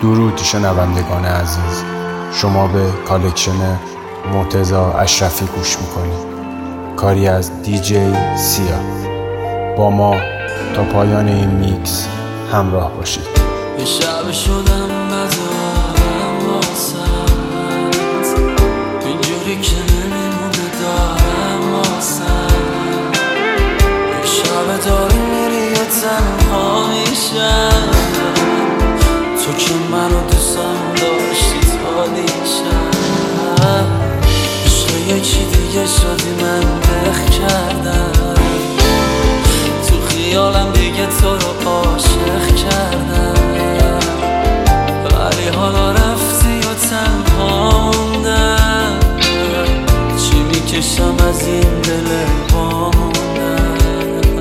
درود شنوندگان عزیز، شما به کالکشن مرتضی اشرفی گوش میکنید، کاری از دیجی سیا. با ما تا پایان این میکس همراه باشید. یه شب شدم ندارم واسد، اینجوری که نمیمونه دارم واسد. یه شب داری میری و تنها میشم، تو که منو دوستم داشتی تا دیشب. عشق یکی دیگه شدی من دق کردم، تو خیالم دیگه تو رو عاشق کردم. ولی حالا رفتی و تنها موندم، چی میکشم از این دل واموندم.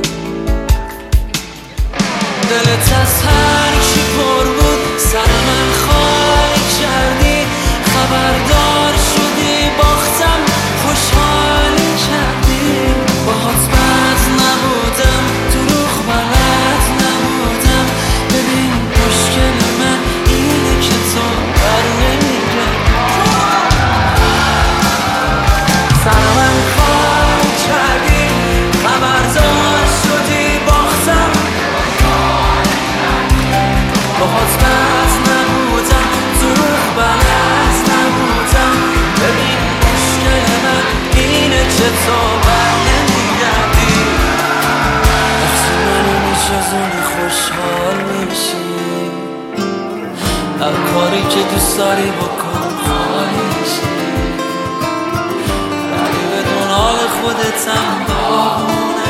دلت از هر کی پر بود سر من خالی کردی، خبردار شدی باختم خوشحالی کردی. باهات بد نبودم دروغ بلد نبودم، ببین مشکل من اینه که تو بر نمیگردی. سر من خالی کردی، خبردار شدی باختم. باهات بد نبودم دروغ بلد نبودم، ببین مشکل من اینه که تو بر نمیگردی. وقتی منو میشازونی خوشحال میشی، هر کاری که دوست داری بکن خالی میشی. ولی بدون حال خودت هم بمونه،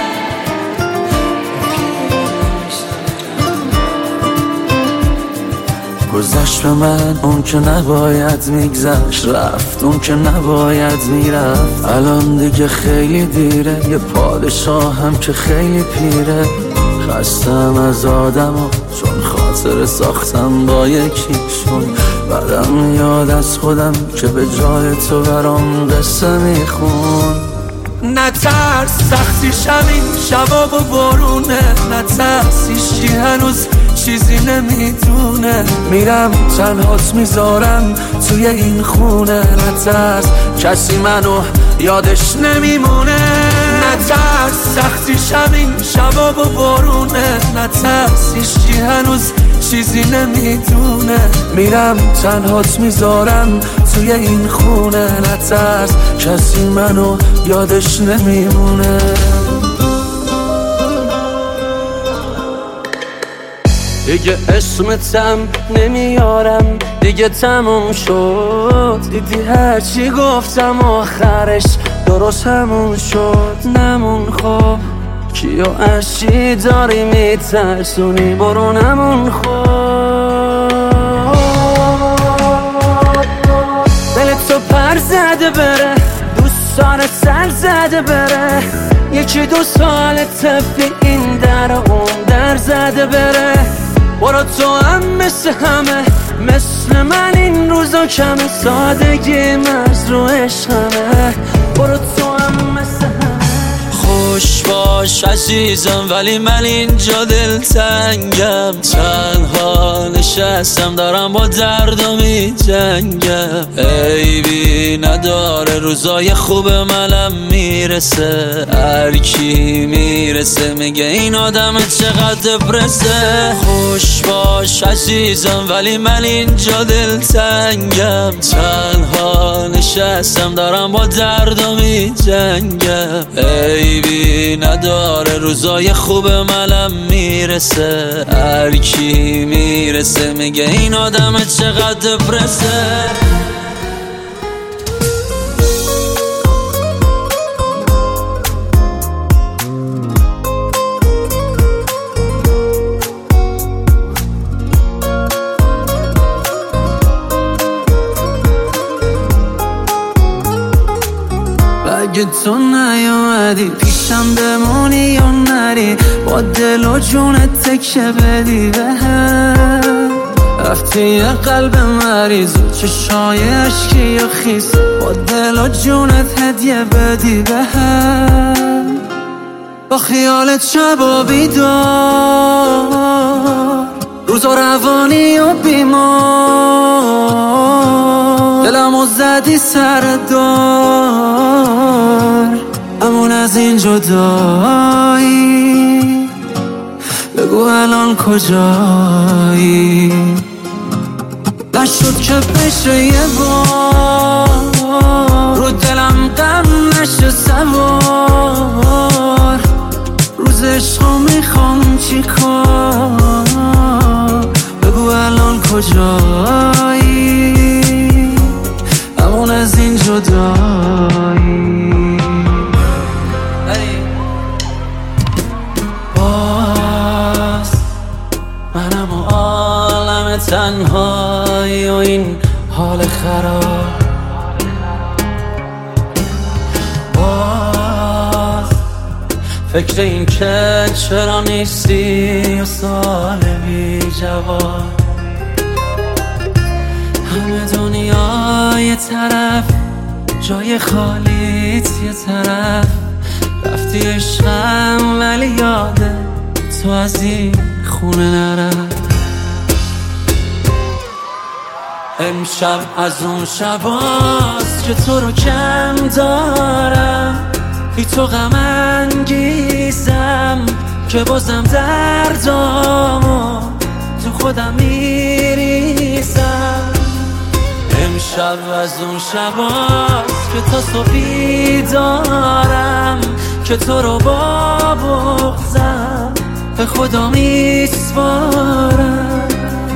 گذشت به من اون که نباید میگذشت، رفت اون که نباید میرفت. الان دیگه خیلی دیره، یه پادشاهم که خیلی پیره. خستم از آدم چون خاطر ساختم با یکیشون. بعدم میاد از خودم که به جای تو برام قصه میخون. نترس سختیش همین شباب و بارونه، نترس هیچکی هنوز چیزی نمیدونه. میرم تنهات میذارم توی این خونه، نترس کسی منو یادش نمیمونه. نترس سختیش همین شباب و بارونه، نترس هیچکی هنوز چیزی نمیدونه. میرم تنهات میذارم توی این خونه، نترس کسی منو یادش نمیمونه. دیگه اسمتم نمیارم، دیگه تموم شد. دیدی هرچی گفتم آخرش درست همون شد. نمون خب کیو اشی داری میترسونی، برو نمون خب. دلت تو پر زده بره، دوستان سر زده بره. یکی دو سال طبی این در اون در زده بره. برو تو هم مثل همه، مثل من این روزا کمه. سادگی مرز رو عشقمه، برو تو هم مثل همه. خوش باش عزیزم ولی من اینجا دلتنگم. تنها نشستم دارم با دردم میجنگم. عیبی نداره روزای خوب منم میرسه. هر کی میرسه میگه این آدم چقدر دپرسه. خوش باش عزیزم ولی من اینجا دلتنگم. تنها نشستم دارم با دردم میجنگم. عیبی نداره روزای خوب منم میرسه. هر کی میرسه میگه این آدم چقدر دپرسه. اگه تو نیومدی پیشم بمونی یا نری، با دل و جونت تکه بدی به هم. رفتی یه قلب مریض و چشای عشقی و خیس، با دل و جونت هدیه بدی به هم. با خیالت شب و بیدار روزا روانی و بیمار، دلمو زدی سر دار، امون از این جدایی بگو الان کجایی؟ نشد که بشه یه بار رو دلم غم نشه سوار، روز عشقو میخوام چی کار؟ بگو الان کجایی؟ امون از این جدایی. باز منم و عالم تنهایی و این حال خراب، باز فکر این که چرا نیستی و سال بی جواب. همه دنیا یه طرف، جای خالیت یه طرف، رفتی عشقم ولی یاده تو از این خونه نرفت. امشب از اون شباست که تو رو کم دارم، بی تو غم انگیزم که بازم دردامو تو خودم میریزم. امشب از اون شباست که تا صبحی دارم، که تو رو با بغضم به خدا میسپارم.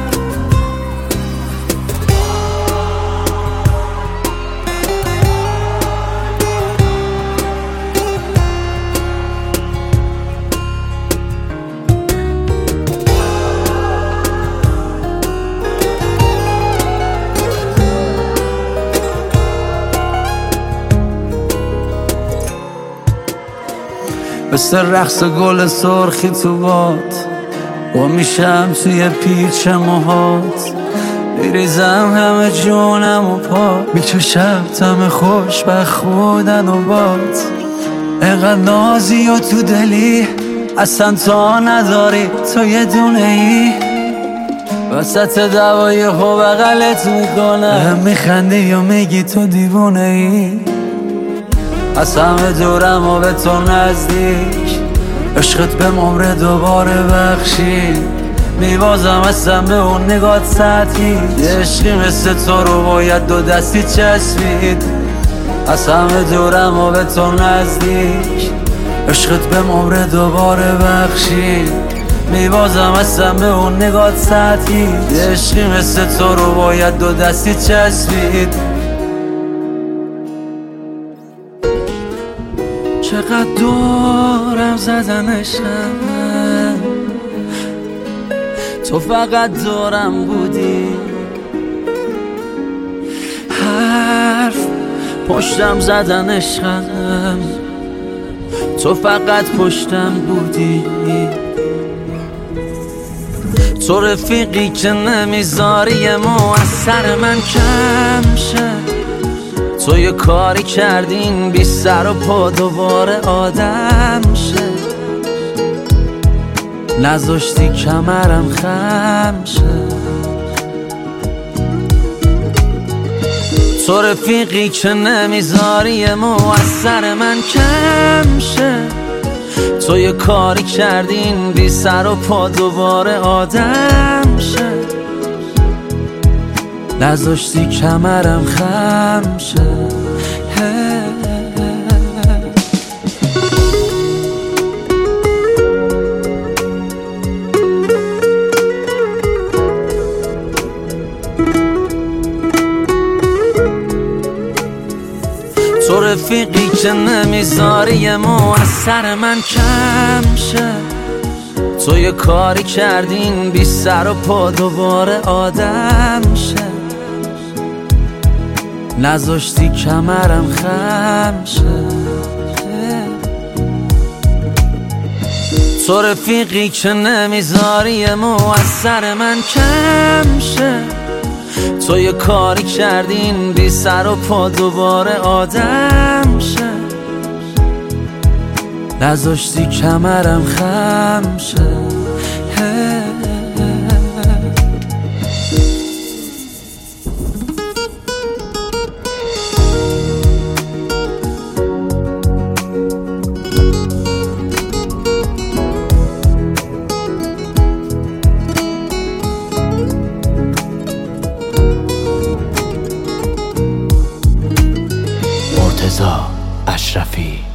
مثل رقص گل سرخی تو باد و میشم توی پیچ موهات، میریزم همه جونم و پا، میکشم تم خوشبخت بودن و باد. اینقدر نازی و تو دلی اصلا تا نداری، تو یه دونه ای وسط دوای خوب بغلت میکنم، میخندی یا میگی تو دیوونه ای. از همه دورم و به تو نزدیک، عشقت به عمر دوباره بخشی، میبازم اصلا به اون نگات سطحی، عشقی مثل تو رو باید دو دستی چسبید. از همه دورم و به تو نزدیک، عشقت به عمر دوباره بخشی، میبازم اصلا به اون نگات سطحی، عشقی مثل تو رو باید دو دستی چسبید. چقدر دورم زدن عشقم، تو فقط دورم بودی، حرف پشتم زدن عشقم، تو فقط پشتم بودی. تو رفیقی که نمیذاری مو از سر من کم شه، تو یه کاری کردین بی سر و پا دوباره آدم شه، نذاشتی کمرم خم شه. تو رفیقی که نمیذاری مو از سر من کم شه، تو یه کاری کردین بی سر و پا دوباره آدم شه، نذاشتی کمرم خم شه. تو رفیقی که نمیذاری مو از سر من کم شه، تو یه کاری کردین بی سر و پا دوباره آدم شه، نذاشتی کمرم خم شه. تو رفیقی که نمیذاری مو از سر من کم شه، تو یه کاری کردین بی سر و پا دوباره آدم شه، نذاشتی کمرم خم شه. مرتضی اشرفی.